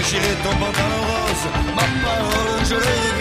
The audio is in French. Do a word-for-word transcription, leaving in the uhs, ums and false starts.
déchirer ton pantalon rose. Ma parole, je l'ai